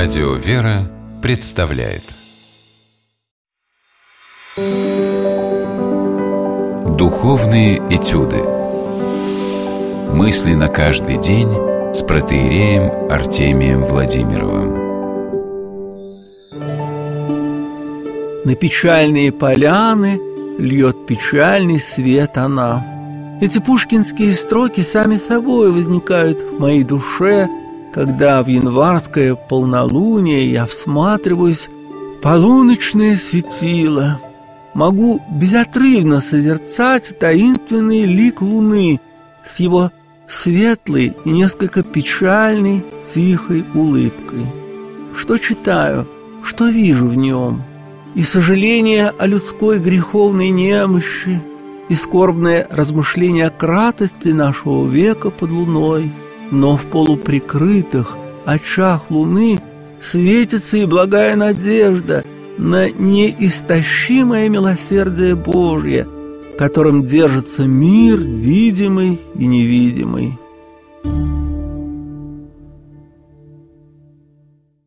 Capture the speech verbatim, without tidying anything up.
Радио «Вера» представляет Духовные этюды. Мысли на каждый день с протоиереем Артемием Владимировым. На печальные поляны льет печальный свет она. Эти пушкинские строки сами собой возникают в моей душе, когда в январское полнолуние я всматриваюсь в полуночное светило. Могу безотрывно созерцать таинственный лик луны с его светлой и несколько печальной, тихой улыбкой. Что читаю, что вижу в нем? И сожаление о людской греховной немощи, и скорбное размышление о кратости нашего века под луной. Но в полуприкрытых очах луны светится и благая надежда на неистощимое милосердие Божье, которым держится мир видимый и невидимый.